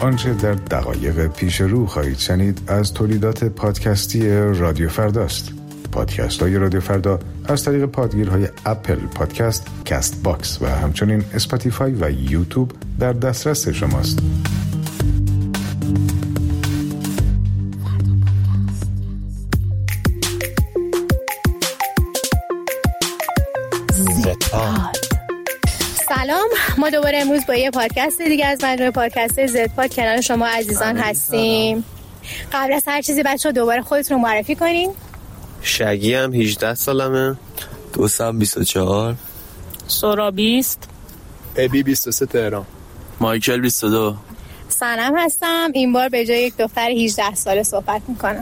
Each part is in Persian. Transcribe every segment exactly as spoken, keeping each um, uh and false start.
آنچه در دقایق پیش رو خواهید شنید از تولیدات پادکستی رادیو فرداست. پادکست های رادیو فردا از طریق پادگیرهای اپل پادکست، کست باکس و همچنین اسپاتیفای و یوتیوب در دسترس شماست. سلام، ما دوباره امروز با یه پادکست دیگه از مجموعه پادکست زد پاد کنار شما عزیزان هستیم. قبل از هر چیزی بچه‌ها دوباره خودتون رو معرفی کنین. شگی هم هجده سالمه. دوستم بیست و چهار. سورا بیست. ابی بیست و سه تهران. مایکل بیست و دو. سلام هستم. این بار به جای یک دختر هجده ساله صحبت میکنم.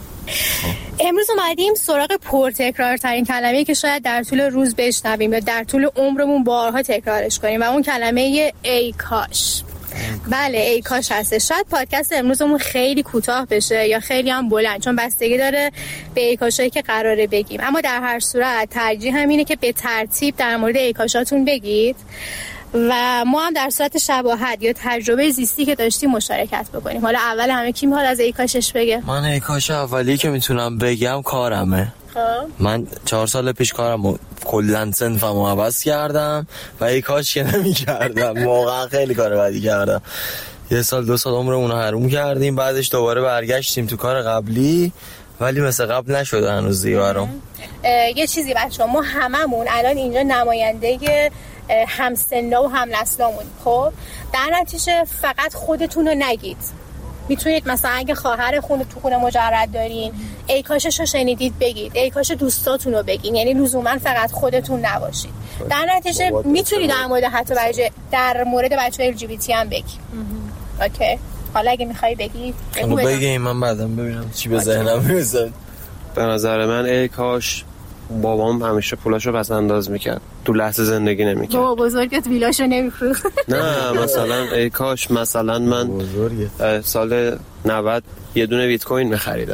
امروز اومدیم سراغ پرتکرارترین کلمه‌ای که شاید در طول روز بشنویم یا در طول عمرمون بارها تکرارش کنیم و اون کلمه ای کاش. بله ای کاش هست. شاید پادکست امروزمون خیلی کوتاه بشه یا خیلی هم بلند، چون بستگی داره به ای کاشایی که قراره بگیم، اما در هر صورت ترجیح همینه که به ترتیب در مورد ای کاشاتون بگید و ما هم در صورت شباهت یا تجربه زیستی که داشتیم مشارکت بکنیم. حالا اول همه کی میخواد از ای کاشش بگه؟ من ای کاش اولی که میتونم بگم کارمه. خب من چهار سال پیش کارم کلن صنفمو عوض کردم و ای کاش که نمی کردم. واقعا خیلی کار بدی کردم. یه سال دو سال عمرمون رو حروم کردیم، بعدش دوباره برگشتیم تو کار قبلی ولی مثل قبل نشده هنوز دیگه برام. یه چیزی بچه‌ها، ما هممون الان اینجا نماینده همسنا و همنسلامون، خب در نتیجه فقط خودتون رو نگید. میتونید مثلا اگه خواهر خون تو خونه مجرد دارین ای کاشش رو شنیدید بگید، ای کاش دوستاتون رو بگین، یعنی لزوما فقط خودتون نباشید. در نتیجه میتونید در مورد حتی بچه در مورد بچه‌های ال جی بی تی هم بگید. اوکی، حالا اگه میخوای بگی بگو بگیم، من بعدم ببینم چی به ذهنم میاد. به نظر من ای کاش بابام همیشه پولاشو پس انداز میکرد، تو لحظه زندگی نمیکرد. بابا بزرگت ویلاشو نمیفروخت. نه مثلا ای کاش مثلا من سال نود یه دونه بیت کوین میخریدم.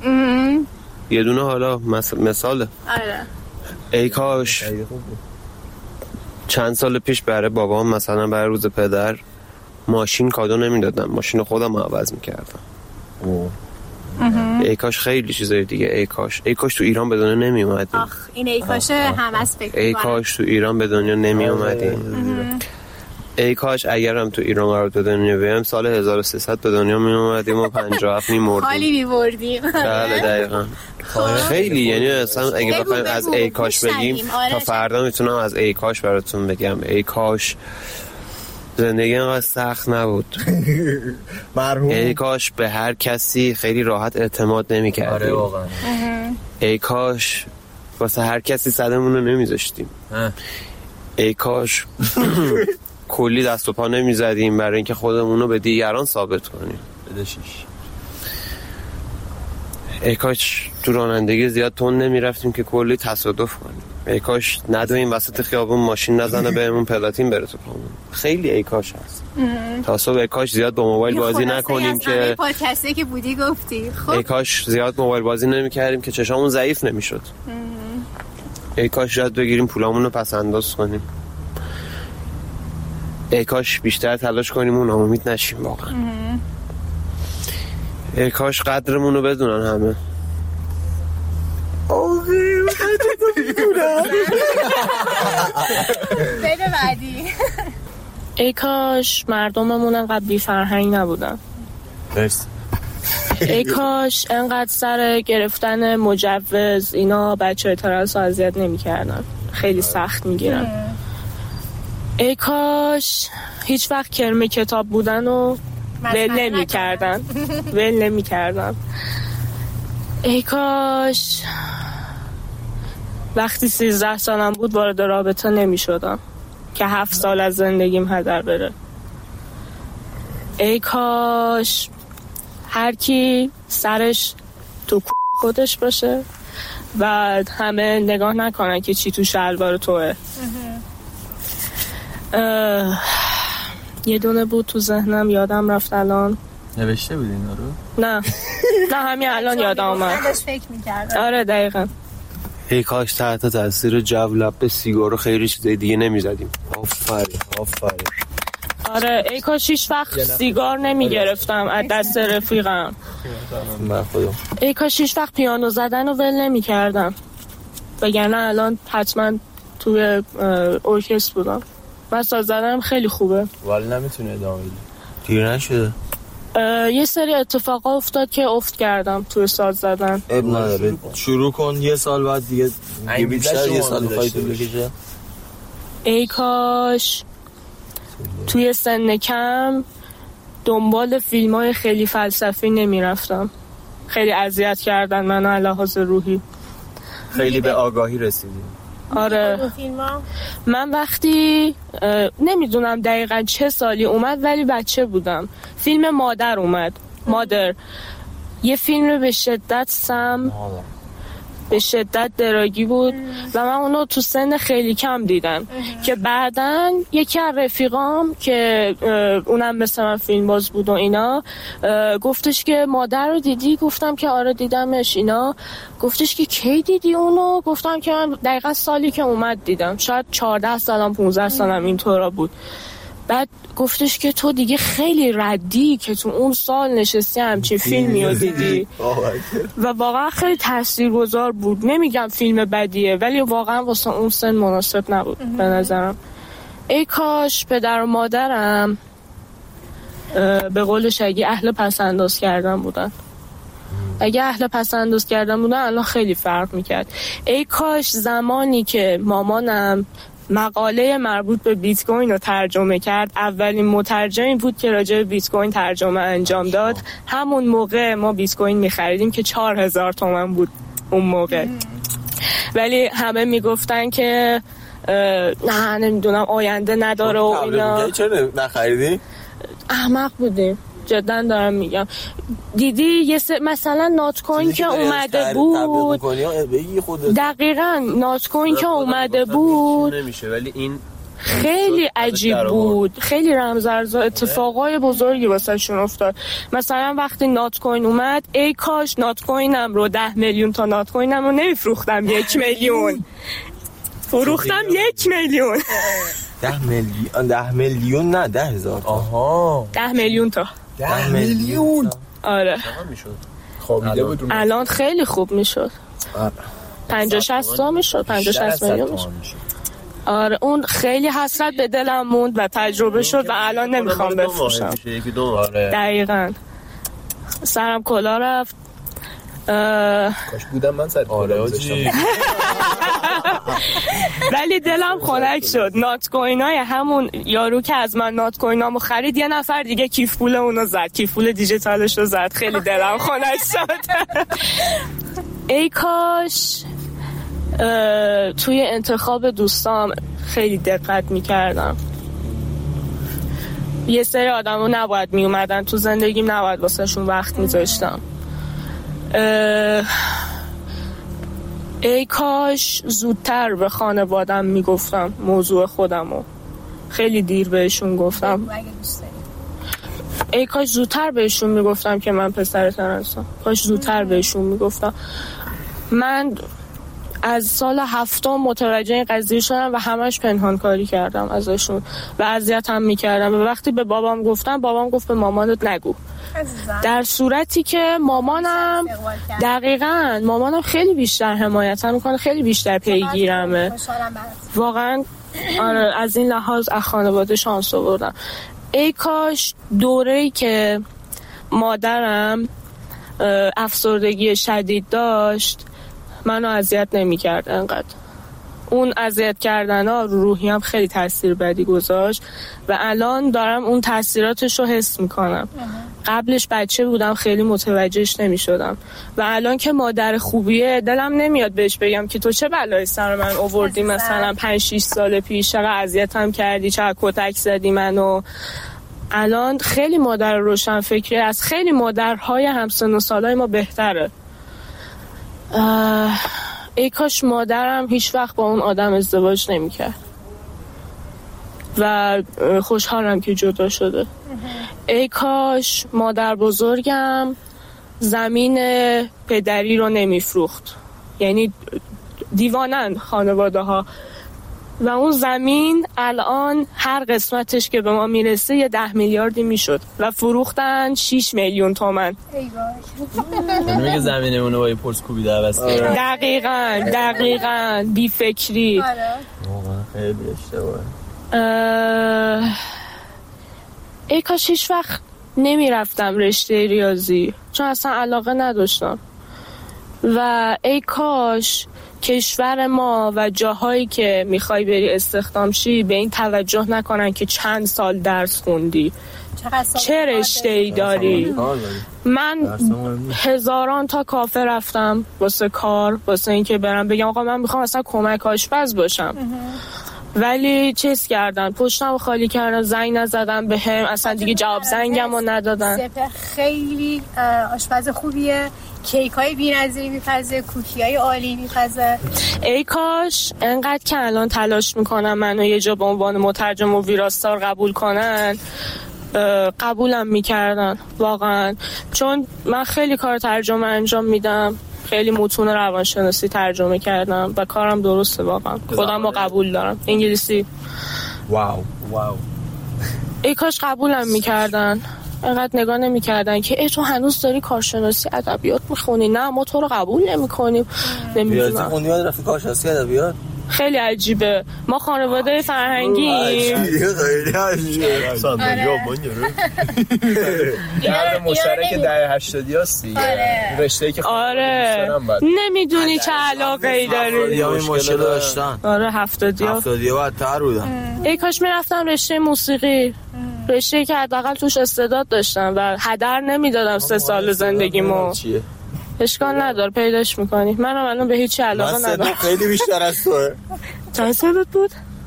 یه دونه، حالا مثاله. آره. ای کاش چند سال پیش برای بابام مثلا برای روز پدر ماشین کادو نمیدادم، ماشین خودم عوض میکردم. ای کاش خیلی چیزای دیگه. ای کاش ای کاش تو ایران به دنیا نمی اومدیم. آخ این ای کاش هم از فکر ای کاش تو ایران به دنیا نمی اومدیم. ای کاش اگرم تو ایران قرار به دنیا بیام سال هزار و سیصد به دنیا می اومدیم و پنجاه و هفت می مردیم. خالی می بردیم. بله دقیقاً. خیلی، یعنی اصلا اگه بخوایم از ای کاش بگیم تا فردا میتونم از ای کاش براتون بگم. ای کاش زندگی اینقدر سخت نبود. مرحوم. ای کاش به هر کسی خیلی راحت اعتماد نمی کردیم. آره واقعا. ای کاش واسه هر کسی صدمون رو نمی زاشتیم. ای کاش کلی دست و پا نمی زدیم برای اینکه خودمون رو به دیگران ثابت کنیم. بدشیش. ای کاش تو رانندگی زیاد تند نمی رفتیم که کلی تصادف کنیم. ای کاش ندویم وسط خیابون ماشین نزنه بهمون پلاتین بره تو پامون. خیلی ای کاش هست. تا صبح ای کاش زیاد با موبایل بازی نکنیم که پادکستی که بودی گفتی. خب ای کاش زیاد موبایل بازی نمی‌کردیم که چشامون ضعیف نمی‌شد. ای کاش یاد بگیریم پولامون رو پس انداز کنیم. ای کاش بیشتر تلاش کنیم و ناامید نشیم واقعا. ای کاش قدرمون رو بدونن همه. بده بعدی. ای کاش مردممون انقدر بی فرهنگ نبودن. مرسی. ای کاش انقدر سر گرفتن مجوز اینا بچه ترنس رو اذیت نمی کردن، خیلی سخت می گیرن. ای کاش هیچ وقت کرم کتاب بودن و ول نمی کردن ول نمی کردن. ای کاش وقتی سیزده سالم بود وارد رابطه نمی شدم که هفت سال از زندگیم هدر بره. ای کاش هر کی سرش تو خودش باشه و همه نگاه نکنن که چی تو شلوار توه. یه دونه بود تو ذهنم یادم رفت الان. نوشته بود اینا رو؟ نه نه همین الان یادم اومد. فکر می‌کردم. آره دقیقاً. ای کاش تحت تاثیر جو لب سیگار و خیلی چیزای دیگه نمیزدیم. آفرین آفرین. آره ای کاش هیچ وقت سیگار نمی گرفتم از دست رفیقم. ای کاش هیچ وقت پیانو زدن رو ول نمی کردم، وگرنه الان حتما توی ارکستر بودم. من ساز زدنم خیلی خوبه ولی نمیتونه ادامه بدی. دیر نشده؟ یه سری اتفاقا افتاد که افت کردم توی ساز زدن. اب نداره، شروع کن یه سال بعد دیگه دیگه بیشتر یه سال بخوای طول بکشه. ای کاش توی سن کم دنبال فیلم‌های خیلی فلسفی نمیرفتم. خیلی اذیت کردن منو علاوه روحی. خیلی به آگاهی رسیدیم. آره من وقتی نمیدونم دقیقا چه سالی اومد ولی بچه بودم، فیلم مادر اومد. مادر یه فیلم به شدت سم به شدت دراگی بود و من اونو تو سن خیلی کم دیدم که بعدن یکی از رفیقام که اونم مثل من فیلم باز بود و اینا گفتش که مادر رو دیدی؟ گفتم که آره دیدمش. اینا گفتش که کی دیدی اونو؟ گفتم که من دقیقا سالی که اومد دیدم، شاید چهارده سالم پونزده سالم اینطورا بود. بعد گفتش که تو دیگه خیلی ردی که تو اون سال نشستی همچین فیلمی رو دیدی و واقعا خیلی تاثیرگذار بود. نمیگم فیلم بدیه ولی واقعا واسه اون سن مناسب نبود به نظرم. ای کاش پدر و مادرم به قولش اگه اهل پسنداز کردن بودن اگه اهل پسنداز کردن بودن الان خیلی فرق میکرد. ای کاش زمانی که مامانم مقاله مربوط به بیت کوین رو ترجمه کرد، اولین مترجمی بود که راجع به بیت کوین ترجمه انجام داد. همون موقع ما بیت کوین می‌خریدیم که چهار هزار تومان بود اون موقع، ولی همه میگفتن که نه نمیدونم آینده نداره و اینا. چرا نخریدی؟ احمق بودیم جدا دارم میگم. دیدی یه س... مثلا نات کوین که اومده بود دقیقاً نات کوین که اومده بود نمیشه ولی این خیلی عجیب بود، خیلی رمزارز اتفاقای بزرگی واسه شون افتاد. مثلا وقتی نات کوین اومد ای کاش نات کوینم رو ده میلیون تا نات کوینم رو نمیفروختم یک میلیون فروختم یک میلیون ده میلیون ده میلیون نه ده هزار. آها ده میلیون تا ده میلیون. آره خوابیده بود. الان خیلی خوب میشد، پنجاه شصت تا میشد، پنجاه شصت میلیون میشد. آره اون خیلی حسرت به دلم موند و تجربه شد و الان نمیخوام بفروشم. دقیقاً سرم کلا رفت. کاش بودم من سر آره ولی دلم خنک شد. نات کوینای همون یارو که از من نات کوینامو خرید یه نفر دیگه کیف پول اونو زد، کیف پول دیجیتالش رو زد. خیلی دلم خنک شد. ای کاش توی انتخاب دوستام خیلی دقت میکردم. یه سری آدمو نباید میومدن تو زندگیم، نباید واسه شون وقت میذاشتم. ای کاش زودتر به خانوادم میگفتم موضوع خودمو، خیلی دیر بهشون گفتم. ای کاش زودتر بهشون میگفتم که من پسر ترنسم، کاش زودتر بهشون میگفتم. من از سال هفتم متوجه این قضیه شدم و همش پنهان کاری کردم ازشون و اذیت هم میکردم. و وقتی به بابام گفتم بابام گفت به مامانت نگو، در صورتی که مامانم دقیقاً مامانم خیلی بیشتر حمایتم میکنه، خیلی بیشتر پیگیرمه واقعا. آره از این لحاظ از خانواده شانس آوردم. ای کاش دوره‌ای که مادرم افسردگی شدید داشت منو اذیت نمی‌کرد انقدر. اون اذیت کردن ها رو روحیم خیلی تاثیر بدی گذاشت و الان دارم اون تاثیراتش رو حس میکنم. قبلش بچه بودم خیلی متوجهش نمیشدم و الان که مادر خوبیه دلم نمیاد بهش بگم که تو چه بلایی سر من آوردی، مثلا پنج شش سال پیش چقدر اذیتم کردی، چقدر کتک زدی منو. الان خیلی مادر روشن فکری، از خیلی مادرهای همسن و سالای ما بهتره. ای کاش مادرم هیچ وقت با اون آدم ازدواج نمی‌کرد و خوشحالم که جدا شده. ای کاش مادر بزرگم زمین پدری رو نمیفروخت. یعنی دیوانن خانواده ها، و اون زمین الان هر قسمتش که به ما میرسه یه ده میلیاردی میشد و فروختن شیش میلیون تومن. ای وای. میگه زمینمون رو با پرس کوبیده عوض کرد. دقیقاً دقیقاً بی فکری. آره. خیلی اشتباهه. ای کاش هیچ وقت نمیرفتم رشته ریاضی چون اصلا علاقه نداشتم و ای کاش کشور ما و جاهایی که میخوای بری استخدام شی به این توجه نکنن که چند سال درس خوندی، چه رشته‌ای داری. من هزاران تا کافه رفتم واسه کار، واسه اینکه برم بگم آقا من میخوام اصلا کمک آشپز باشم، ولی چیز کردن پشتم خالی کردن، زنگ نزدن به هم، اصلا دیگه جواب زنگم رو ندادن. سپهر خیلی آشپز خوبیه، کیک های بی نظیری میپزه، کوکی های عالی میپزه. ای کاش انقدر که الان تلاش میکنم منو یه جا به عنوان مترجم و ویراستار قبول کنن قبولم میکردن واقعا، چون من خیلی کار ترجمه انجام میدم، خیلی متون روانشناسی ترجمه کردم و کارم درسته واقعا، خودم رو قبول دارم. انگلیسی واو واو. ای کاش قبولم میکردن، اینقدر نگاه نمیکردن که ای تو هنوز داری کارشناسی ادبیات میخونی، نه ما تو رو قبول نمیکنیم. نمیدونم خوندی یاد رفتی کارشناسی ادبیات. خیلی عجیبه، ما خانواده فرهنگی خیلی عجیبه. صندلی‌ها بانجره. درد مشترک دهه هشتادی هستی. رشته‌ای که آره نمیدونی چه علاقه‌ای داری. یا این مشکل داشتن. آره هفتادیا هفتادیا بدتر بودن. ای کاش میرفتم رشته موسیقی، رشته‌ای که حداقل توش استعداد داشتم و هدر نمیدادم سه سال زندگیمو. اشکال نداره پیداش میکنی. منم الان به هیچ علاقه ندارم. من خیلی بیشتر از توه. چند سالت بود؟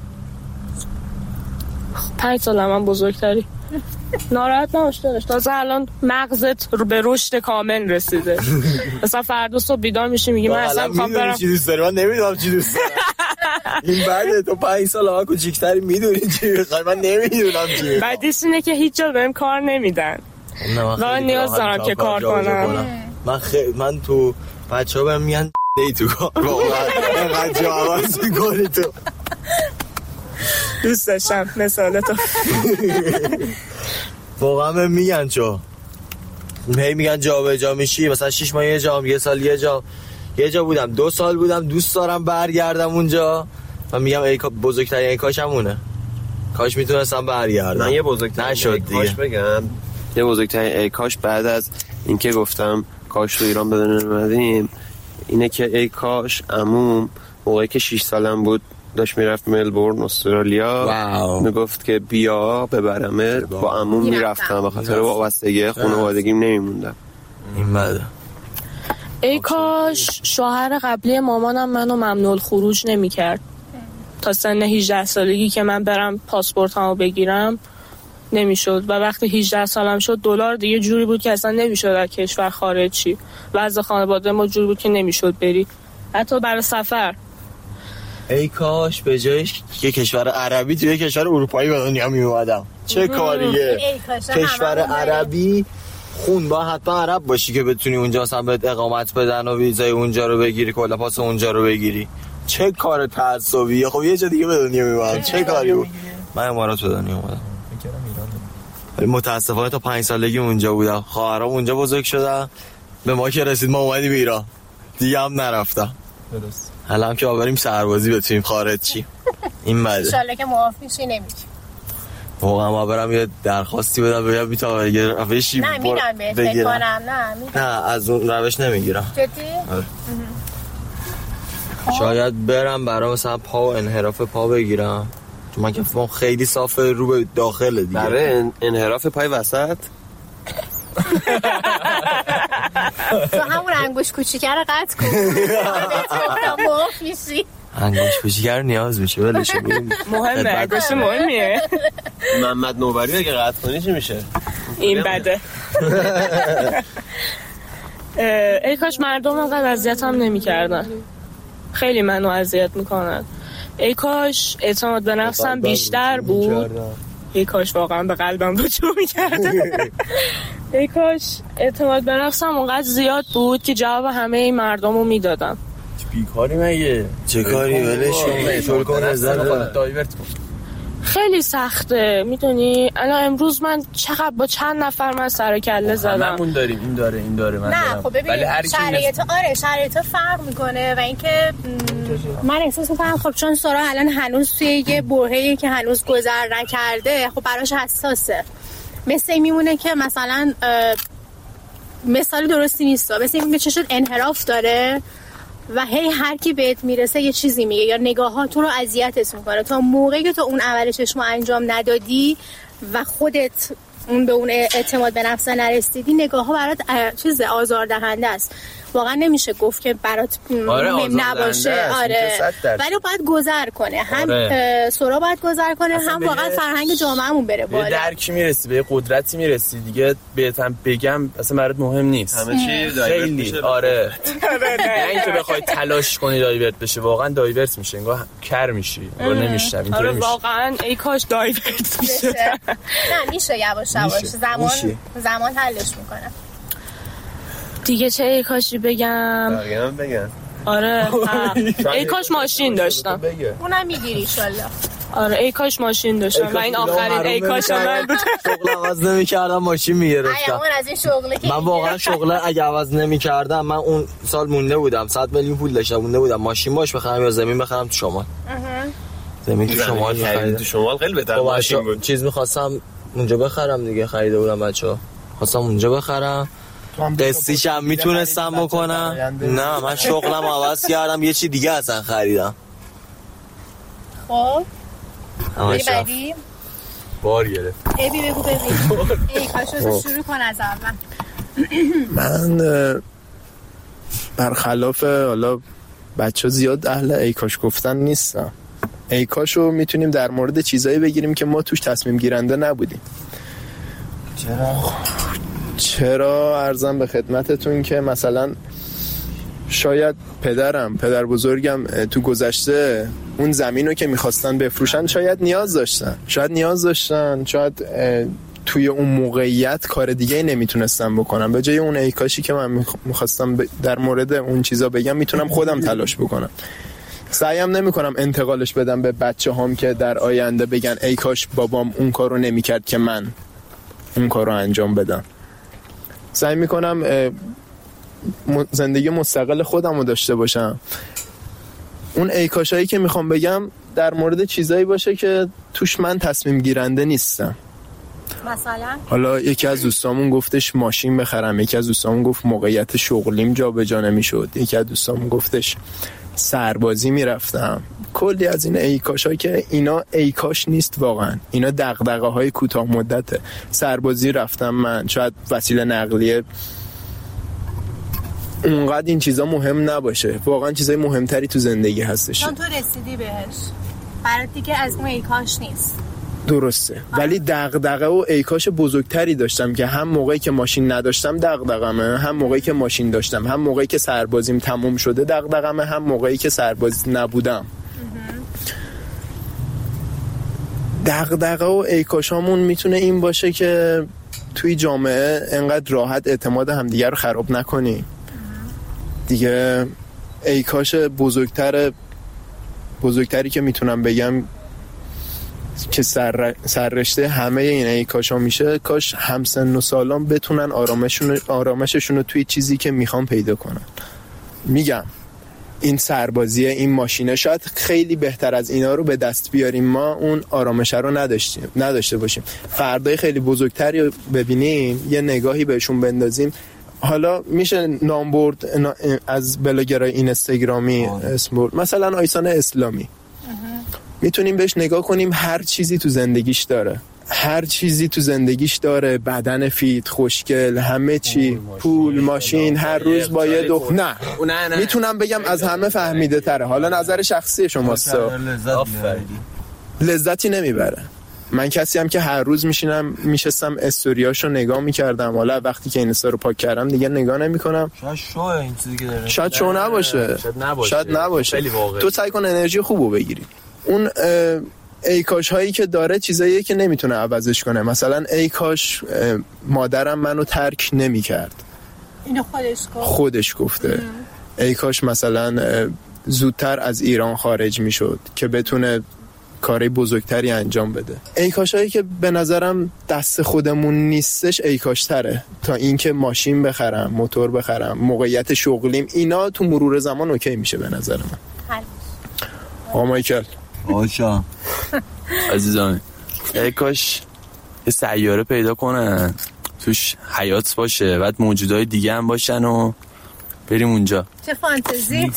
پنج سالم من بزرگتری. ناراحت نباش داداش، تازه الان مغزت رو به رشد کامل رسیده. مثلا فردا صبح بیدار میشی میگی من اصلا میخوام برم چی دوست داری، من نمیدونم چی دوست دارم. این بعد تو پنج سال ها کوچیک‌تری میدونی چی میخوای، من نمیدونم چی. بعدش اینه که هیچ جا بهم کار نمیدن. من نیاز دارم که کار کنم. من خیلی من تو بچه‌ها بهم میگن دی تو کار واقعا اینقدر جا عوض می‌کنی تو. دوست داشتم مثالتو. واقعا بهم میگن چو هی میگن جا به جا میشی، مثلا شش ماه یه جام، یه سال یه جا. یه جا بودم دو سال بودم، دوست دارم برگردم اونجا. من میگم ای بزرگترین ای کاش همونه، کاش میتونستم برگردم. من یه بزرگترین ای کاش بگم، یه بزرگترین ای کاش بعد از اینکه گفتم کاش تو ایران بدون اومدیم اینه که ای کاش عموم موقعی که شش سالم بود داشت میرفت ملبورن استرالیا، میگفت که بیا ببرمت، با عموم میرفتم به خاطر وابستگی خانوادگیم نمیموندم. این بده. ای کاش شوهر قبلی مامانم منو ممنوع الخروج نمی‌کرد تا سن هجده سالگی که من برم پاسپورتامو بگیرم نمیشد و وقتی هجده سالم شد دلار دیگه جوری بود که اصلا نمیشد از کشور خارج شی. وضع خانواده ما جوری بود که نمیشد بری حتی برای سفر. ای کاش به جایش یه کشور عربی توی کشور اروپایی به دنیا می اومدم. چه کاریه؟ کشور عربی خون با حتما عرب باشی که بتونی اونجا اصلا بهت اقامت بدن و ویزای اونجا رو بگیری، کلا پاس اونجا رو بگیری. چه کار تعصبیه. خب یه جا دیگه به دنیا می اومدم. چه کاری بود؟ من امارات به دنیا اومدم. ولی متاسفانه تا پنج سالگی اونجا بودم. خواهرام اونجا بزرگ شدن، به ما که رسید ما اومدیم ایران. دیگه هم نرفتم. درست. حالا هم که آوریم سربازی بتونیم خارج چی. این بده. ان شاءالله که موافق میشی نمیگی. واقعا ما برام یه درخواستی بدم بگم میتونم یه روشی نه میدونم بهت فکر کنم. نه میدونم. نه از اون روش نمیگیرم. جدی؟ شاید برم برام مثلا پا و انحراف پا بگیرم، چون من که فهم خیلی صافه رو به داخل دیگه. برای انحراف پای وسط تو همون انگوش کوچیکه رو قطع کن. موافق میشی؟ انگوش کوچیکه رو نیاز میشه ولش کن. مهمه، انگوش مهمیه. محمد نوبری اگه قطع کنی چی میشه؟ این بده. ای کاش مردم انقدر اذیتم نمی‌کردن. خیلی منو اذیت میکنن. ای کاش اعتماد به نفسم بیشتر بود. ای کاش واقعا به قلبم رجوع می‌کردم. ای کاش اعتماد به نفسم اونقدر زیاد بود که جواب همه این مردمو میدادم. بیکاری مگه چه کاری ولش کن شل کن نزن دایورت کن. خیلی سخته میدونی. الان امروز من چقدر با چند نفر من سر کله زدم. هممون داریم این داره این داره من نه دارم. خب ببین شرایط آره شرایط فرق میکنه و اینکه من احساس میکنم خب چون سارا الان هنوز توی یه برهه‌ای که هنوز گذر نکرده خب براش حساسه. مثل این میمونه که مثلا مثال درستی نیست، مثل این که چشت انحراف داره و هی هر کی بهت میرسه یه چیزی میگه یا نگاهات تو رو اذیتت میکنه تا موقعی که تو اون اول چشمو انجام ندادی و خودت اون به اون اعتماد به نفس نرسیدی نگاه ها برات چیز آزاردهنده است. واقعا نمیشه گفت که برات آره مهم نباشه. آره ولی باید گذر کنه. هم آره. سورا باید گذر کنه هم واقعا فرهنگ جامعهمون بره بالا. به درکی میرسی به قدرتی میرسی دیگه بهتم بگم اصلا برات مهم نیست. همه چی دایورت میشه. آره نه اینکه بخوای تلاش کنی دایورت بشه واقعا دایورت میشه انگار کر میشی انگار نمیشتم اینطوری آره میشه. واقعا ای کاش دایورت میشه. نه میشه یواش یواش زمان زمان حلش میکنه. دیگه چه ای کاشی بگم؟ بقیه هم بگم. آره ای کاش ماشین داشتم. اونم میگیری ایشالله. آره ای کاش ماشین داشتم و این آخرین ای کاش من بود. شغل عوض نمی‌کردم ماشین میگرفتم. اون از این شغله که من واقعا شغل اگه عوض نمی‌کردم من اون سال مونده بودم صد میلیون پول داشتم مونده بودم ماشین باش بخرم یا زمین بخرم تو شمال. زمین تو شمال خرید تو شمال خیلی بهتر ماشین بود. چیز می‌خواستم اونجا بخرم دیگه خریده بودم بچه‌ها. خواستم اونجا بخرم. قسطیش هم میتونستم بکنم. نه من شغلم عوض کردم یه چی دیگه اصلا خریدم. خب بری بعدی بار گرفت. ای بی بگو بگو ای کاشو شروع کن از اول. من برخلاف حالا بچه زیاد اهل ای کاش گفتن نیستم. ای کاشو میتونیم در مورد چیزایی بگیریم که ما توش تصمیم گیرنده نبودیم. چرا؟ چرا عرضم به خدمتتون که مثلا شاید پدرم پدر بزرگم تو گذشته اون زمینو که میخواستن بفروشن شاید نیاز داشتن شاید نیاز داشتن شاید توی اون موقعیت کار دیگه نمیتونستم بکنم. به جای اون ای کاشی که من میخواستم در مورد اون چیزا بگم میتونم خودم تلاش بکنم. سعیم نمیکنم انتقالش بدم به بچه هم که در آینده بگن ای کاش بابام اون کارو نمیکرد که من اون کارو انجام بدم. سعی میکنم زندگی مستقل خودم رو داشته باشم. اون ای کاشایی که میخوام بگم در مورد چیزایی باشه که توش من تصمیم گیرنده نیستم. مثلا حالا یکی از دوستامون گفتش ماشین بخرم، یکی از دوستامون گفت موقعیت شغلیم جا به جا نمیشد، یکی از دوستامون گفتش سربازی میرفتم. کلی از این ای کاشا که اینا ای کاش نیست واقعا، اینا دغدغه های کوتاه مدته. سربازی رفتم من، شاید وسیله نقلیه اونقدر این چیزا مهم نباشه، واقعا چیزای مهمتری تو زندگی هستش. چون تو رسیدی بهش برات دیگه از اون ای کاش نیست. درسته، ولی دغدغه و ای کاش بزرگتری داشتم که هم موقعی که ماشین نداشتم دغدغمه، هم موقعی که ماشین داشتم، هم موقعی که سربازیم تموم شده دغدغمه، هم موقعی که سرباز نبودم. دغدغه و ای کاشامون میتونه این باشه که توی جامعه انقدر راحت اعتماد همدیگه رو خراب نکنی دیگه. ای کاش بزرگتر بزرگتری که میتونم بگم که سر سررشته همه این ای کاشا میشه، کاش همسن و سالان بتونن آرامششون آرامششون رو توی چیزی که میخوام پیدا کنن. میگم این سربازیه، این ماشینه، شاید خیلی بهتر از اینا رو به دست بیاریم، ما اون آرامش رو نداشتیم نداشته باشیم. فردای خیلی بزرگتری رو ببینیم، یه نگاهی بهشون بندازیم. حالا میشه نام برد از بلاگرای اینستاگرامی اسم برد، مثلا آیسان اسلامی، میتونیم بهش نگاه کنیم، هر چیزی تو زندگیش داره، هر چیزی تو زندگیش داره، بدن فیت، خوشگل، همه چی، پول، ماشین، هر روز با یه دو نه میتونم بگم از همه فهمیده تره. حالا نظر شخصی شماست، لذتی نمیبره. من کسی هم که هر روز میشینم میشستم استوریاشو نگاه میکردم، حالا وقتی که این استا رو پاک کردم دیگه نگاه نمیکنم. شاید شو این چیزی که داره شاید شو نباشه، شاید نباشه, شاید نباشه. تو سعی کن انرژی خوبو بگیری. اون ای کاش هایی که داره چیزاییه که نمیتونه عوضش کنه. مثلا ای کاش مادرم منو ترک نمیکرد، اینو خودش گفت. خودش گفته. ای کاش مثلا زودتر از ایران خارج میشد که بتونه کاری بزرگتری انجام بده. ای کاشایی که به نظرم دست خودمون نیستش ای کاش تره تا اینکه ماشین بخرم، موتور بخرم، موقعیت شغلیم، اینا تو مرور زمان اوکی میشه به نظر من. آقا مایکل آشا عزیزان، ای کاش یه سیاره پیدا کنن توش حیات باشه، بعد موجودای دیگه هم باشن و بریم اونجا. چه فانتزی.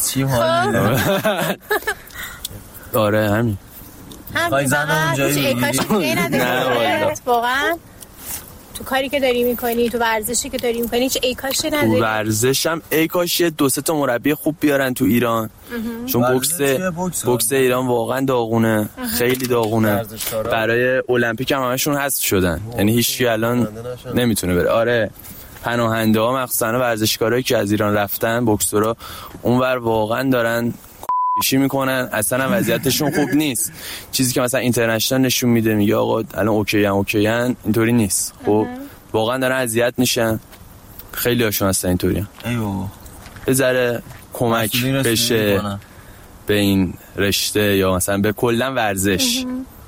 آره همین. هم چه کاش دیگه نداری واقعا تو کاری که داری میکنی، تو ورزشی که داری میکنی، چه ای کاشی نداری؟ تو ورزشم ای کاش یه دو سه تا مربی خوب بیارن تو ایران، چون بوکس بوکس ایران واقعا داغونه، خیلی داغونه. برای المپیک هم همشون حذف شدن، یعنی هیچ کی الان نمیتونه بره. آره پناهنده ها مخصوصا ورزشکارایی که از ایران رفتن، بوکسورا اونور واقعا دارن کشی میکنن، اصلا وضعیتشون خوب نیست. چیزی که مثلا اینترنشنال نشون میده میگه آقا الان اوکی ان اوکی ان، اینطوری نیست. خب واقعا دارن اذیت میشن، خیلی هاشون هستن اینطوری. ای بابا یه ذره کمک بشه به این رشته یا مثلا به کلا ورزش.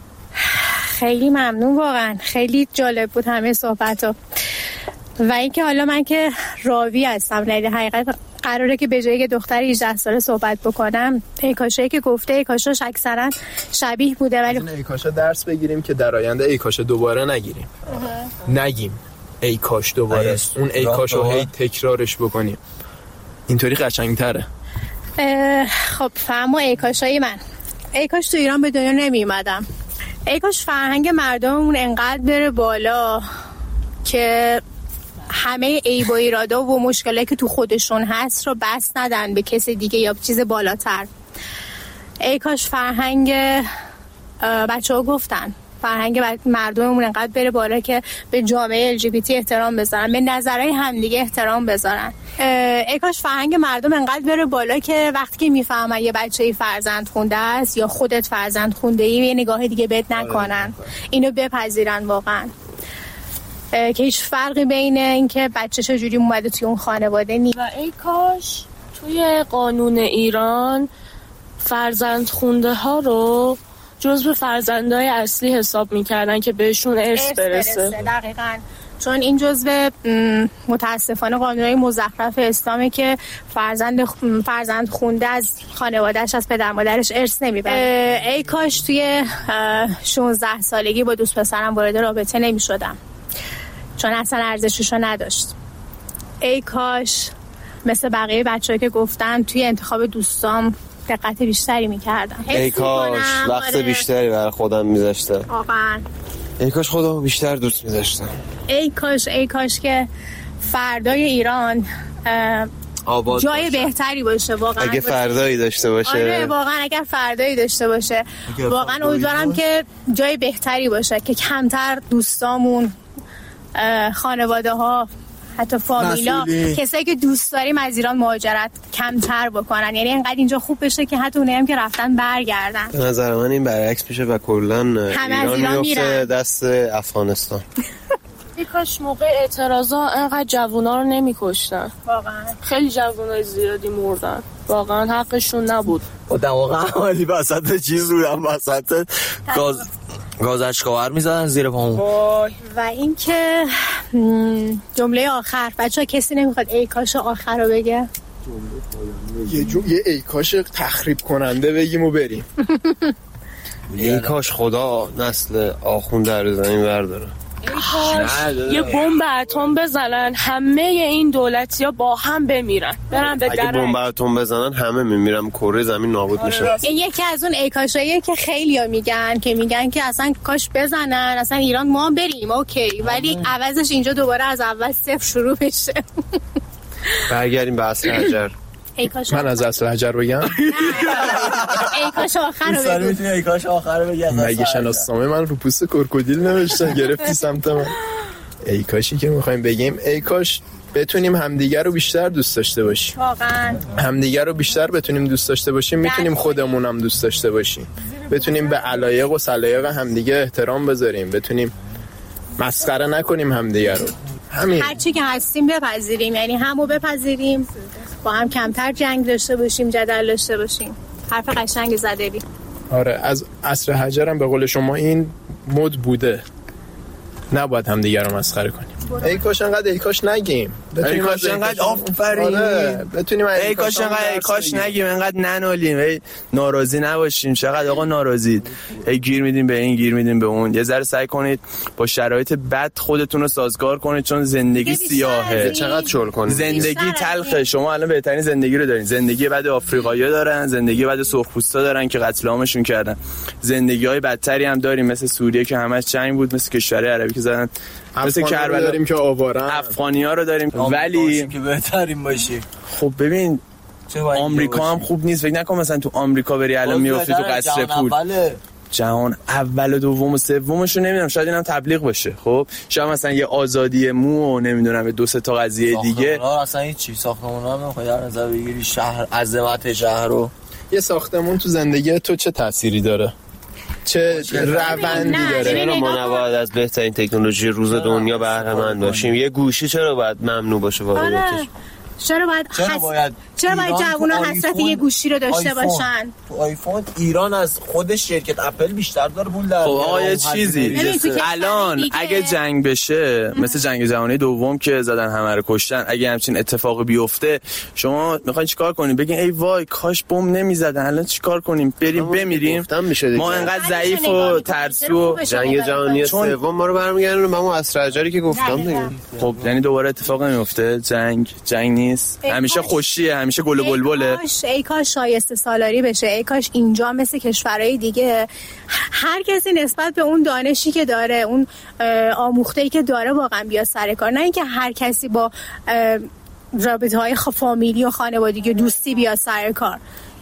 خیلی ممنون، واقعا خیلی جالب بود همه صحبت‌ها. و اینکه حالا من که راوی هستم، یعنی حقیقت قراره که به جایی که دختر هجده ساله صحبت بکنم، ای کاشایی که گفته ای کاشاش اکثرا شبیه بوده، ولی ای کاشا درس بگیریم که در آینده ای کاشا دوباره نگیریم. نگیم ای کاش دوباره اون ای کاشو هی تکرارش بکنیم، اینطوری قشنگتره. خب فهمو ای کاشای من، ای کاش تو ایران به دنیا نمی اومدم. ای کاش فرهنگ مردممون انقدر بره بالا که همه عیب و ایرادا و مشکلاتی که تو خودشون هست رو بس ندن به کسی دیگه یا چیز بالاتر. ای کاش فرهنگ بچه ها گفتن فرهنگ مردممون انقدر بره بالا که به جامعه ال جی بی تی احترام بذارن، به نظرهای همدیگه احترام بذارن. ای کاش فرهنگ مردم انقدر بره بالا که وقتی که میفهمن یه بچه‌ای فرزند خونده است یا خودت فرزند خونده ای، یه نگاه دیگه بهت نکنن، اینو بپذیرن واقعا، که هیچ فرقی بین این که بچه چجوری اومده توی اون خانواده نیست. و ای کاش توی قانون ایران فرزند خونده ها رو جزو فرزندای اصلی حساب میکردن که بهشون ارث برسه. دقیقاً، چون این جزو متاسفانه قانونهای مزخرف اسلامه که فرزند فرزند خونده از خانواده‌اش، از پدر مادرش ارث نمیبره. ای کاش توی شانزده سالگی با دوست پسرم وارد رابطه نمیشدم، چون اصلا ارزششو نداشت. ای کاش مثل بقیه بچه‌ها که گفتن توی انتخاب دوستام دقت بیشتری میکردم. ای کاش وقت بیشتری برای خودم میذاشتم. واقعا ای کاش خودم بیشتر دوست میذاشتم. ای کاش ای کاش که فردای ایران آباد جای باشه. بهتری باشه واقعا. اگه فردایی داشته باشه. آره واقعا اگر فردایی داشته باشه، واقعا امیدوارم که جای بهتری باشه که کمتر دوستامون، خانواده ها، حتی فامیلا، کسایی که دوست داریم از ایران مهاجرت کمتر بکنن، یعنی اینقدر اینجا خوب بشه که حتی اونایی هم که رفتن برگردن. به نظر من این برعکس میشه و کلا ایران میفته دست افغانستان. ای کاش موقع اعتراضا انقدر جوونا رو نمی‌کشتن. واقعا خیلی جوونای زیادی مردن، واقعا حقشون نبود. خودم واقعا حالی وسط چیز رویم، وسط گاز گاز اشکاور میزدن زیر پامون. و اینکه جمله آخر، بچه‌ها کسی نمیخواد ای کاش آخر رو بگه؟ یه جو یه ای کاش تخریب کننده بگیم و بریم. ای کاش خدا نسل آخونده رو زمین برداره. یه بمب اتم بزنن همه این دولتی‌ها با هم بمیرن، برن به اگه بمب اتم بزنن همه میمیرن، کره زمین نابود میشه. این یکی از اون ای کاشاییه که خیلیا میگن که میگن که اصلا کاش بزنن، اصلا ایران ما هم بریم اوکی، ولی عوضش اینجا دوباره از اول صفر شروع بشه. برگردیم به اصل حجر. من از اصل حجر بگم؟ ای کاش آخر رو بگم. میتونی ای کاش آخر رو بگم. مگه شناسنامه من رو پوست کرکودیل نوشتن گرفتی سمت من؟ ای کاشی که میخوایم بگیم، ای کاش بتونیم همدیگر رو بیشتر دوست داشته باشیم. واقعا همدیگر رو بیشتر بتونیم دوست داشته باشیم، میتونیم خودمون هم دوست داشته باشیم، بتونیم به علایق و سلایق همدیگه احترام بذاریم، بتونیم مسخره نکنیم همدیگر رو. همین هر چی که هستیم بپذیریم، یعنی همو بپذیریم با هم کمتر جنگ داشته باشیم، جدل داشته باشیم. حرف قشنگ زده بی. آره از عصر حجرم به قول شما این مد بوده، نباید هم دیگر رو مسخره کنیم. ای کاش انقدر ای کاش نگیم، ای کاش انقدر آفرین، آره بتونیم ای کاش انقدر ای کاش نگیم، انقدر ننالیم، ای ناراضی نباشیم. چقدر آقا ناراضید، ای گیر میدیم به این گیر میدیم به اون. یه ذره سعی کنید با شرایط بد خودتون رو سازگار کنید، چون زندگی سیاهه. چقدر شل کنید، زندگی تلخه. شما الان بهترین زندگی رو دارین. زندگی بعد آفریقایی‌ها دارن، زندگی بعد سرخپوستا دارن که قتل عامشون کردن. زندگی‌های بدتری هم داریم، مثل سوریه که همش جنگ بود، مثل کشورهای عربی که زدن، مثل کربلا داریم که آوارن، افغانی‌ها رو داریم. ولی که بهترین باشی. خب ببین آمریکا هم خوب نیست. فکر نکن مثلا تو آمریکا بری الان میافتی تو قصر پول. جهان اول و دوم و سومش رو نمیدونم، شاید اینم تبلیغ باشه. خب شاید مثلا یه آزادی مو و نمیدونم دو سه تا قضیه دیگه. ساختمونا اصلا هیچ چیز، ساختمونا هم نمیخوای در نظر بگیری شهر، عظمت شهر رو. یه ساختمون تو زندگی تو چه تأثیری داره؟ چه روندی داره؟ چرا ما نباید از بهترین تکنولوژی روز دنیا بهره مند باشیم؟ یه گوشی چرا باید ممنوع باشه واقعیتش؟ چرا باید چرا حس... باید چرا باید جوونا حسرت یه گوشی رو داشته آیفون. باشن؟ تو آیفون ایران از خودش شرکت اپل بیشتر داره پول در. خب آقا یه چیزی الان اگه جنگ بشه مثل جنگ جهانی دوم که زدن همه رو کشتن، اگه همچین اتفاقی بیفته شما میخواین چیکار کنین؟ بگین ای وای کاش بم نمیزدن، الان چیکار کنیم؟ بریم بمیریم؟ ما انقدر ضعیف و ترسو. جنگ جهانی سوم ما رو برمیگردونه به اون عصر حجری که گفتم دیگه. خب یعنی دوباره اتفاق نمیفته؟ جنگ جنگ نیست، همیشه خوشیه، همیشه گل و بلبله. ای کاش شایسته سالاری بشه، ای کاش اینجا مثل کشورهای دیگه هر کسی نسبت به اون دانشی که داره، اون آموخته‌ای که داره واقعا بیا سر کار، نه اینکه هر کسی با رابطه‌های فامیلی و خانوادگی دوستی بیا سر کار،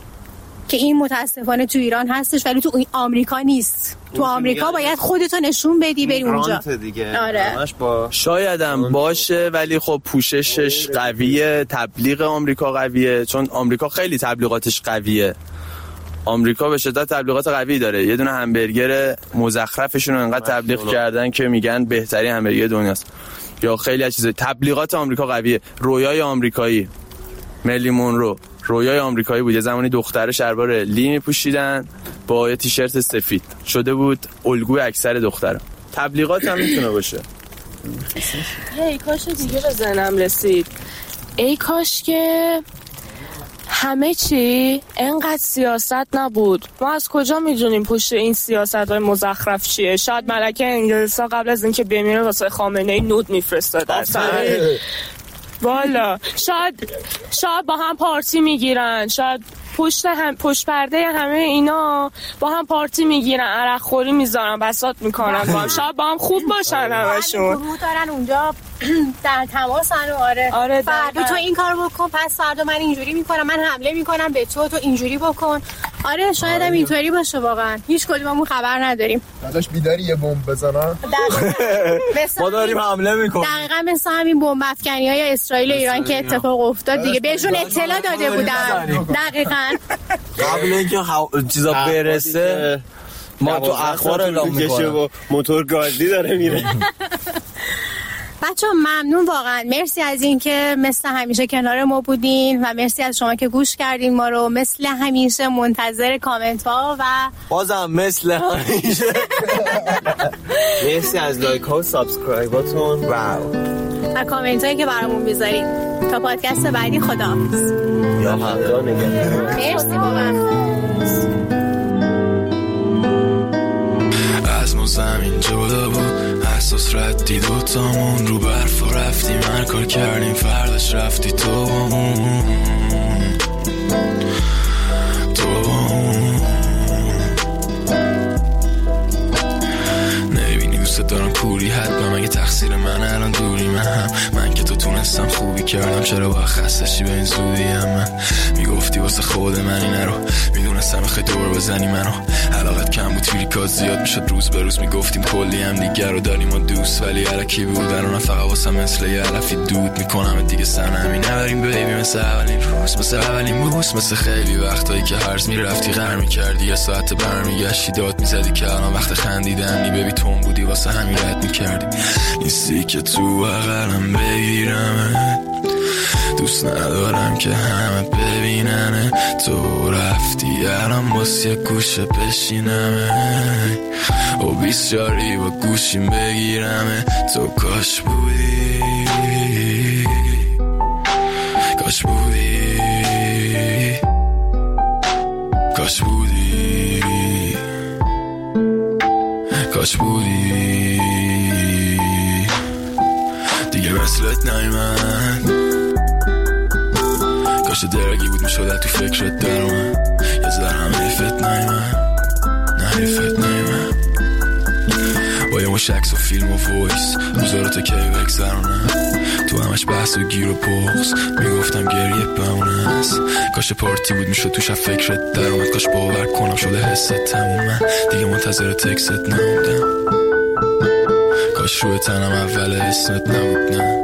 که این متاسفانه تو ایران هستش ولی تو آمریکا نیست. تو آمریکا باید خودتو نشون بدی بری اونجا. آره. با... شایدم باشه ولی خب پوششش قویه، تبلیغ آمریکا قویه، چون آمریکا خیلی تبلیغاتش قویه. آمریکا به شدت تبلیغات قوی داره. یه دونه همبرگر مزخرفشون رو انقدر تبلیغ کردن که میگن بهترین همبرگر دنیاست. یا خیلی از چیزا. تبلیغات آمریکا قویه. رویای آمریکایی، مریلین مونرو رویای آمریکایی بود. یه زمانی دختره شلوار لی میپوشیدن با یه تیشرت سفید، شده بود الگوی اکثر دخترها. تبلیغات هم میتونه باشه. ای کاش دیگه به ذهنم رسید، ای کاش که همه چی انقدر سیاست نبود. ما از کجا میدونیم پشت این سیاست های مزخرف چیه؟ شاید ملکه انگلیس قبل از اینکه بمیره واسه خامنه ای نود میفرستاد اصلا. والا شاید شاید با هم پارتی میگیرن، شاید پشت هم پشت پرده همه اینا با هم پارتی میگیرن، عرق خوری میذارن، بساط میکنن با هم، شاید با هم خوب باشن همشون. گروه دارن اونجا در تماسن. آره آره فردا تو این کارو بکن، پس فردا من اینجوری میکنم، من حمله میکنم به تو، تو اینجوری بکن. آره شاید هم اینطوری باشه واقعا. هیچ کدوممون خبر نداریم. داداش بیداری یه بمب بزنن؟ ما داریم حمله میکنیم. دقیقاً مثل همین بمب افکنی‌های اسرائیل و ایران که اتفاق افتاد دیگه، بهشون اطلاع داده بودن. دقیقاً قبل اینکه چیزا برسه ما تو اخبار اعلام میکنیم موتور گازی داره میره. بچه ها ممنون واقعا، مرسی از این که مثل همیشه کنار ما بودین و مرسی از شما که گوش کردین ما رو. مثل همیشه منتظر کامنت ها و بازم مثل همیشه مرسی از لایک ها و سابسکرایباتون و و کامنت هایی که برامون میذارین. تا پادکست بعدی خداحافظ. یا خدا نگهدار. مرسی واقعا. از ما زمین جدا بود، احساس ردی دوتامون رو برف و رفتیم هر کار کردیم، فرداش رفتی تو با اون تو با اون نبینی دوست دارم کوری حتما مگه تقصیر من الان دوری من هم من که تو تونستم خوبی کردم چرا با خستشی به این زودی هم من میگفتی واسه خود من اینه رو میدونستم خیلی دور بزنی منو علاقت کم بود فیلیکات زیاد میشد روز به روز میگفتیم کلی هم دیگر رو داریم و دوست ولی علکی بود الان فقط واسه مثل یه علفی دود میکنم دیگه سنمی نبریم بیبی مثل اولین روز مثل اولین بوس مثل خیلی وقتایی که هرز میرفتی غر میکردی یه ساعت برمیگشتی داد میزدی که الان وقت خندیدن نی بیبی تون بودی واسه همین رد میکردی نیستی که تو بغلم بگیرم دوست ندارم که همه ببیننه تو رفتی الان واسه گوشه بشینمه و بیست جاری با گوشیم بگیرمه تو کاش بودی کاش بودی کاش بودی کاش بودی دیگه مثلت نیمد کاش درگی بود میشد تو فکرت در من یه ذرم حیفت نیمد نه حیفت نیمد با یه مش عکس و فیلم و وایس روزا رو تا کی بگذرونم تو همش بحث و گیر و بغض میگفتم گریه بمونه است کاش پارتی بود میشد توش فکرت در اومد کاش باور کنم شده حست تمومه دیگه منتظر تکست نموندم کاش روی تنم اول اسمت نبود نه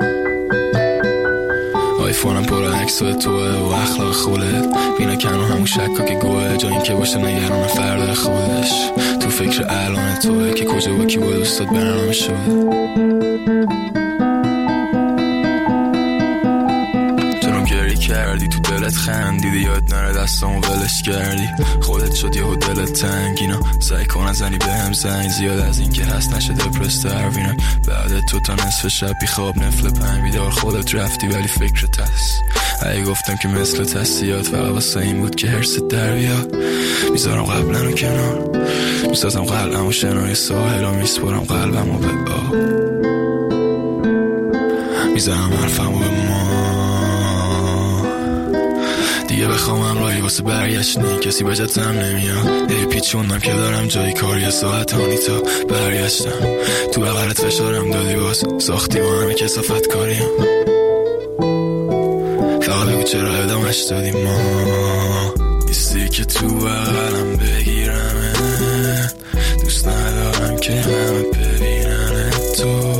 آیفونم پر عکس و توه و اخلاق خودت بینا کنو همون شکا که گوه جا این که باشه نگران فردا خودش تو فکر الان توه که کجا با کی با دوستات برنامه شده کردی تو دلت خندیدی یاد نره دستامو ولش کردی خودت شد یهو دلت تنگ اینا سعی کن زنی بهم زنگ زیاد از این که هست نشه دپرس تروینک بعد تو تا نصف شب بی خواب نفل پنج بیدار خودت رفتی ولی فکرت هست اگه گفتم که مثل تستیات فقط واسه این بود که حرست در بیاد میذارم قبلن و کنار میسازم قلبم و شنای ساحل و میسپرم قلبم و به آب میذارم حرفم و به ما دیگه بخوام همراهی واسه برگشتنی کسی بجتم نمیاد دیگه پیچوندم که دارم جایی کاری ساعت هانی تا برگشتم تو بغلت فشارم دادی باز ساختی با همه کسافت کاریم فقط بگو چرا ادامش دادی ما ایستی که تو بغلم بگیرمه دوست ندارم که همه ببینن تو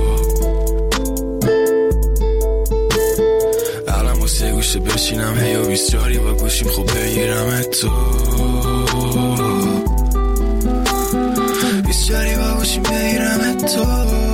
یه گوشه بشینم هی و بیست جاری با گوشیم خوب بگیرم تو بیست جاری با گوشیم بگیرم تو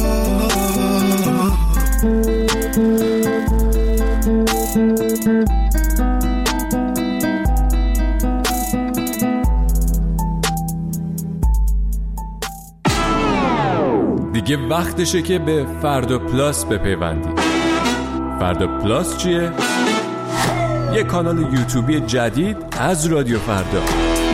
دیگه وقتشه که به فردا پلاس بپیوندید. فردا پلاس چیه؟ یه کانال یوتیوبی جدید از رادیو فردا.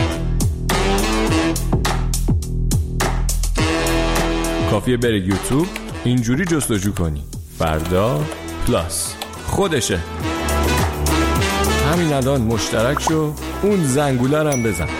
کافیه بری یوتیوب اینجوری جستجو کنی فردا پلاس خودشه. همین الان مشترک شو اون زنگوله رو هم بزن.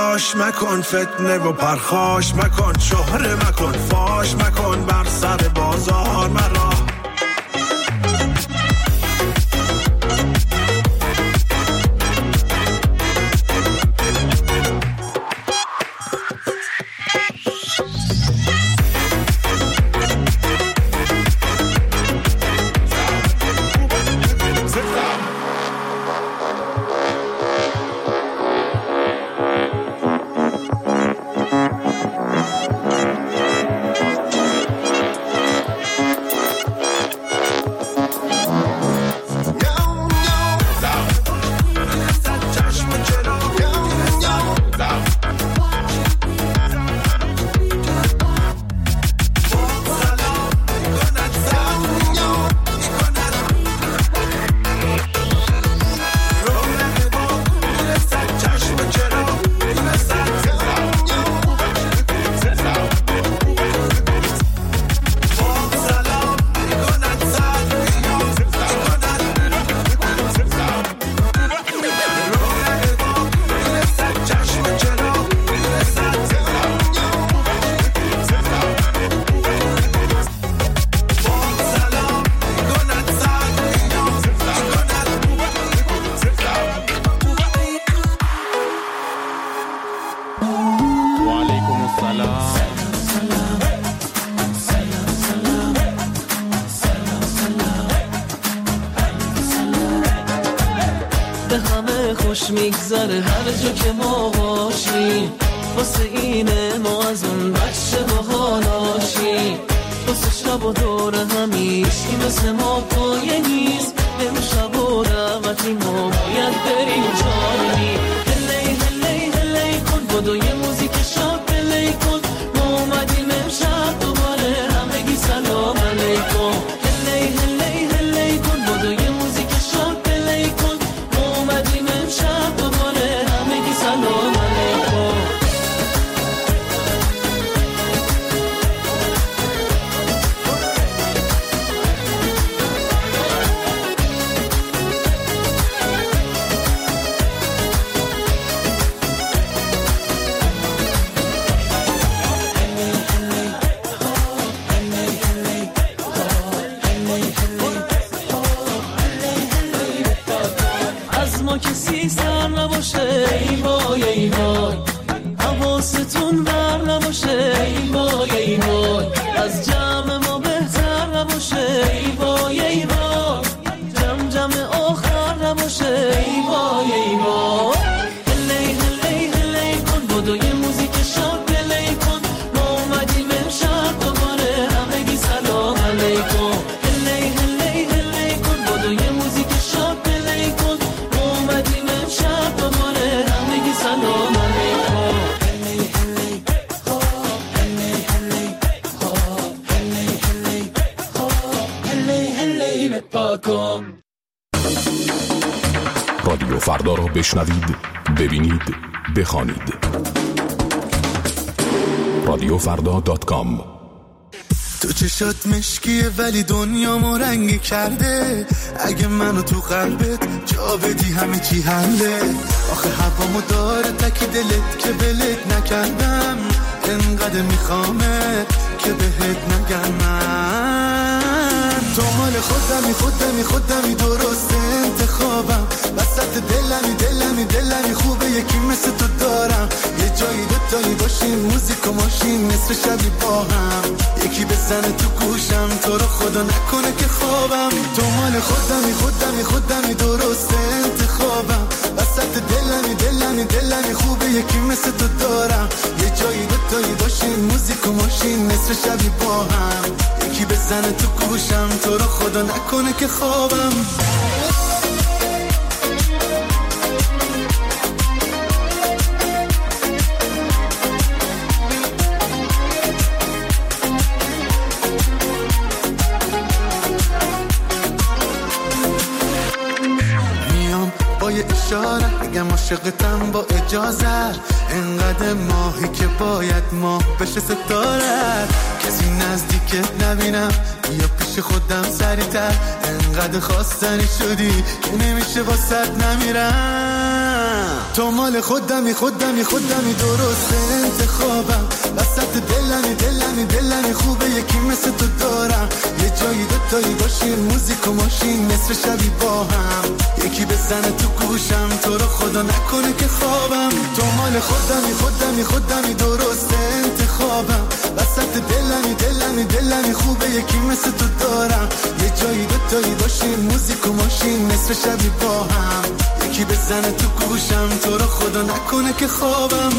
تلاش مکن، فتنه و پرخاش مکن، شهره مکن، فاش مکن بر سر بازار مرا. میگذره هر جا که ما باشیم، واسه اینه ما از اون بچه باحالاشیم، واسه شب و دور همیش این مثل ما پایه نیست، امشب و دعوتی ما باید بریم جانی. هلی هلی هلی کن بدو یه موزیک شب پلی کن، ما اومدیم امشب دوباره همگی سلام علیکم. هلی هلی هلی کن بدو یه موزیک شب پلی کن، ما اومدیم امشب دوباره همگی سلام علیکم. کسی سر نباشه ای وای ای وای، حواستون بر نباشه ای وای ای وای، از جمع ما بهتر نباشه ای وای ای وای، جمع جمع آخر نباشه ای وای ای وای. هلی هلی هلی کن بدو یه موزیک شب پلی کن، ما اومدیم امشب دوباره همگی سلام علیکم. هلی هلی هلی کن بدو یه موزیک شب پلی کن، شب دوباره همگی سلام علیکم. هلی هلی هلی هلی هلی هلی هلی هلی پاکم. رادیو فردا را بشنوید، ببینید، بخوانید. رادیو فردا دات کام. تو چشات مشکیه ولی دنیامو رنگی کرده، اگه منو تو قلبت جا بدی همه چی حله. آخه هوامو داره تکی دلت که بلت نکردم، انقدر میخوامت که بهت نگم من. تو مال خودمی خودمی خودمی درست انتخابم، وسط دلمی دلمی دلمی خوبه یکی مثل تو دارم. یه جایی دوتایی باشیم موزیک و ماشین نصف شبی با هم، یکی بزنه تو گوشم تو رو خدا نکنه که خوابم. تو مال خودمی خودمی خودمی درست انتخابم، وسط دلمی دلمی دلمی خوبه یکی مثل تو دارم. یه جایی دوتایی باشیم موزیک و ماشین نصف شبی با هم، یکی بزنه تو گوشم تو رو خدا نکنه که خوابم. اشاره اگم عاشقتم با اجازه، انقدر ماهی که باید ماه بشه ستاره. کسی نزدیکت نبینم بیا پیش خودم سریعتر، انقدر خواستنی شدی که نمیشه واسط نمیرم. تو مال خودمی خودمی خودمی درست انتخابم وسط دلمی دلمی دلمی خوبه یکی مثل تو دارم یه جایی دوتایی باشیم موزیک و ماشین نصف شبی با هم یکی بزنه تو گوشم تو رو خدا نکنه که خوابم تو مال خودمی خودمی خودمی درست انتخابم وسط دلمی دلمی دلمی خوبه یکی مثل تو دارم یه جایی دوتایی باشیم موزیک و ماشین نصف شبی با هم یکی بزنه تو گوشم تو رو خدا نکنه که خوابم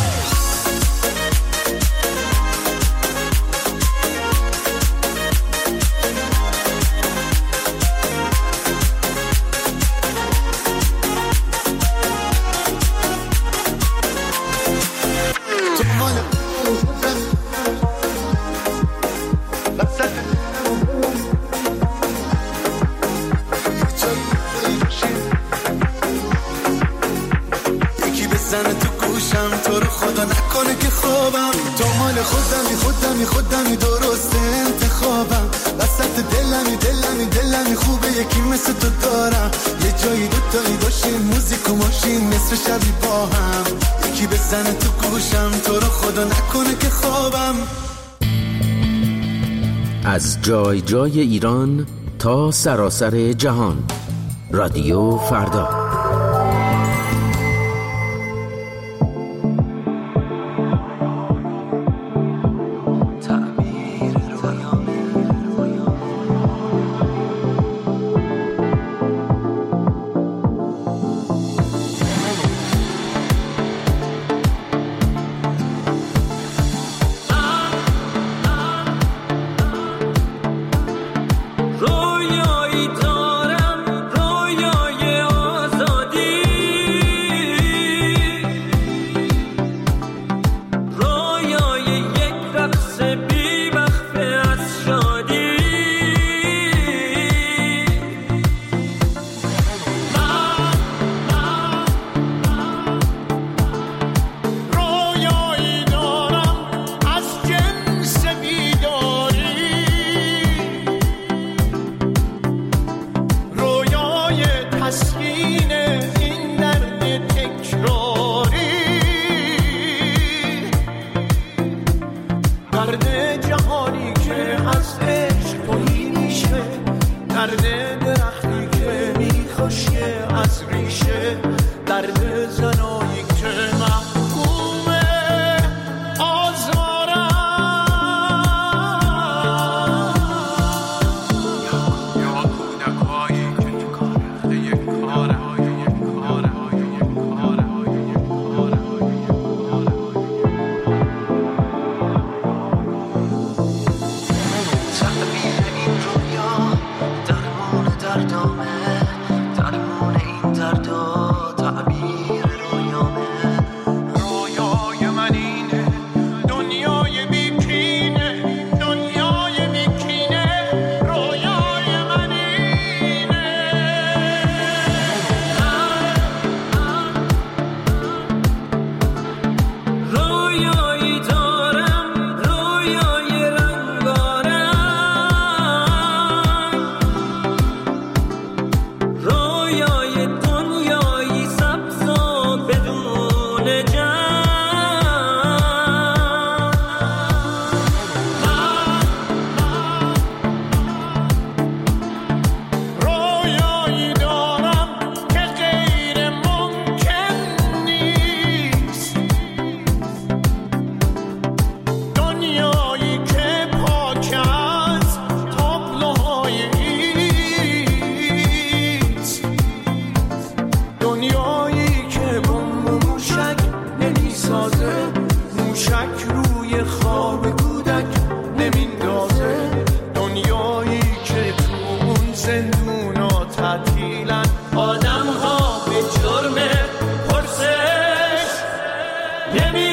خودمی خودمی خودمی درست انتخابم وسط دلمی دلمی دلمی خوبه یکی مثل تو دارم یه جایی دوتایی باشیم موزیک و ماشین نصف شبی با هم یکی بزنه تو گوشم تو رو خدا نکنه که خوابم از جای جای ایران تا سراسر جهان رادیو فردا آدم ها به جرم پرسش نمی